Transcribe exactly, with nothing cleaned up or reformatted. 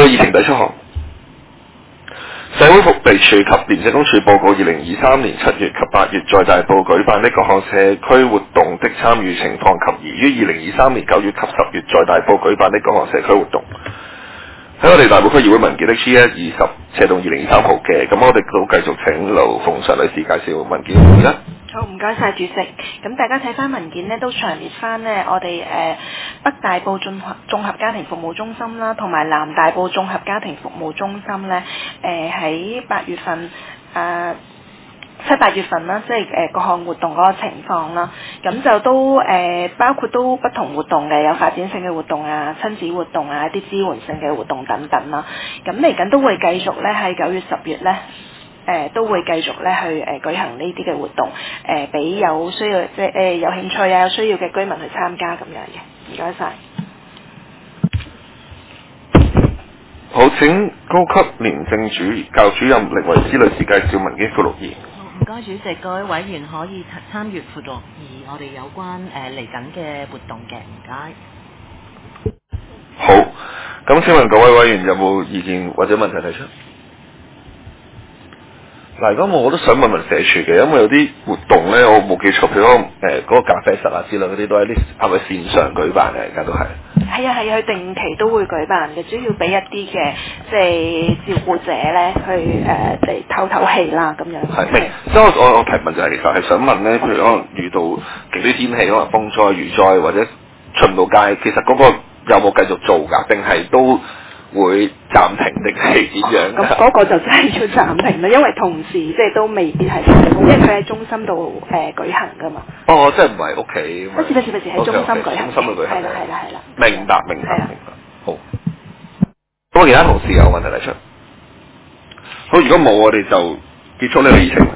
議程第七項，社會福利署及廉政公署報告二零二三年七月及八月在大埔舉辦的各項社區活動的參與情況及宜於二零二三年九月及十月在大埔舉辦的各項社區活動。喺我哋大埔區議會文件的 G 一二十斜動二零二三號嘅，咁我哋都繼續請劉鳳常女士介紹文件嘅啦。 好，唔該晒主席。咁大家睇翻文件呢，都詳列翻呢我哋誒、呃、北大埔綜合綜合家庭服務中心啦，同埋南大埔綜合家庭服務中心呢，誒喺八月份誒。呃七八月份啦，即係誒各項活動嗰個情況啦，咁就都誒、呃、包括都不同活動嘅，有發展性嘅活動啊、親子活動啊、一啲支援性嘅活動等等啦。咁嚟緊都會繼續咧喺九月、十月咧，誒、呃、都會繼續咧去誒、呃、舉行呢啲嘅活動，誒、呃、俾有需要即係誒有興趣啊、有需要嘅居民去參加咁樣嘅。唔該晒。 好，請高級廉政主教主任凌維斯女士介紹文件附錄二。 唔該主席，各位委員可以參閱附錄二我哋有關誒嚟緊嘅活動嘅，唔該。 好，咁請問各位委員有冇意見或者問題提出？嗱，咁我都想問問社署嘅，因為有啲活動咧，我冇記錯，譬如嗰、那個誒嗰個咖啡室啊之類嗰啲，都係啲係咪線上舉辦嘅？而家都係。 係啊係啊，佢定期都會舉辦嘅，主要俾一啲嘅即係照顧者咧去誒嚟透透氣啦咁樣。 係明，所以我我我提問就係、是、其實係想問咧，譬如可能遇到極端天氣，可能風災、雨災或者出唔到街，其實嗰個有冇繼續做㗎？定係都會暫停定係點樣？ 咁嗰、哦、個就真係要暫停啦，因為同時即係都未必係，因為佢喺中心度誒、呃、舉行㗎嘛。 哦，即係唔係屋企？ 不是不是不是喺中心舉行。 中心度舉行。 係啦係啦係啦。 明白明白明白。好。咁啊，其他同事有問題提出。好，如果冇，我哋就結束呢個議程。